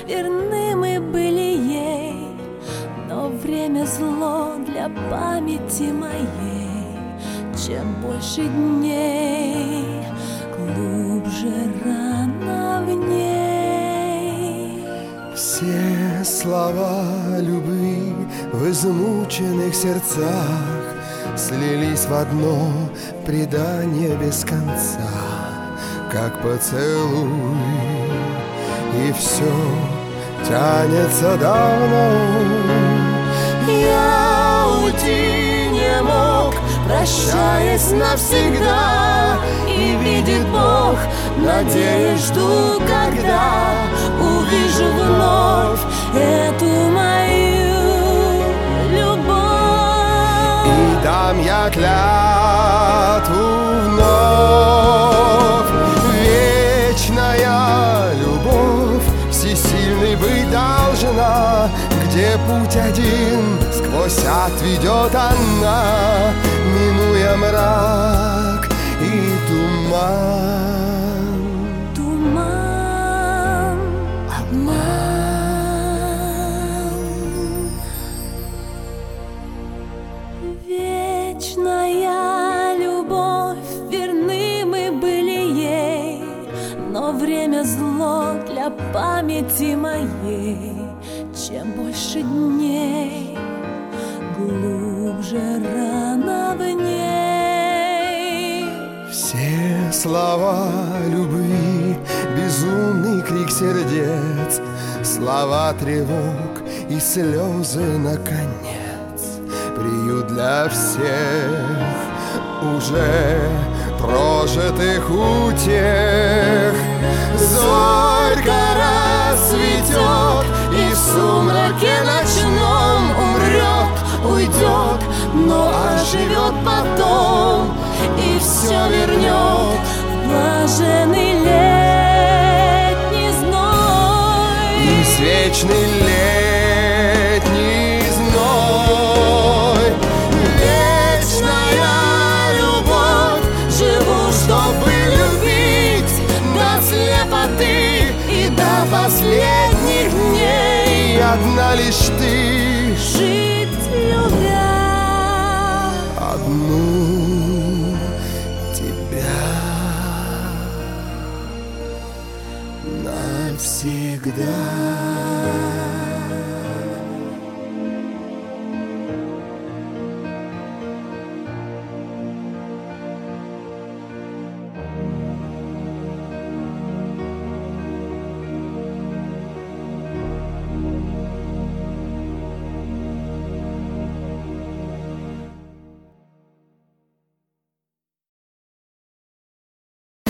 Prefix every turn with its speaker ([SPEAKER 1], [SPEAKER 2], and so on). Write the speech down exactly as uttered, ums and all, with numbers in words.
[SPEAKER 1] верны мы были ей, но время зло для памяти моей. Чем больше дней, глубже рана в ней.
[SPEAKER 2] Все слова любви в измученных сердцах слились в одно предание без конца, как поцелуй, и все тянется давно.
[SPEAKER 1] Я уйти не мог, прощаясь навсегда, и видит Бог, надеюсь, жду, когда увижу вновь эту мою любовь.
[SPEAKER 2] И дам я клятву вновь: вечная любовь всесильной быть должна. Где путь один сквозь ад ведет она, минуя мрак и туман.
[SPEAKER 1] Туман, обман. Вечная любовь, верны мы были ей, но время зло для памяти моей. Чем больше дней, глубже рана в ней.
[SPEAKER 2] Все слова любви, безумный крик сердец, слова тревог и слезы наконец. Приют для всех уже прожитых утех. Зорька расцветет, и в сумраке ночном умрет, уйдет, но оживет потом, и все вернет в блаженный летний зной. И с вечный летний зной.
[SPEAKER 1] Вечная любовь, живу, чтобы любить до слепоты и до последних дней.
[SPEAKER 2] Одна лишь ты,
[SPEAKER 1] жить любя
[SPEAKER 2] одну тебя навсегда.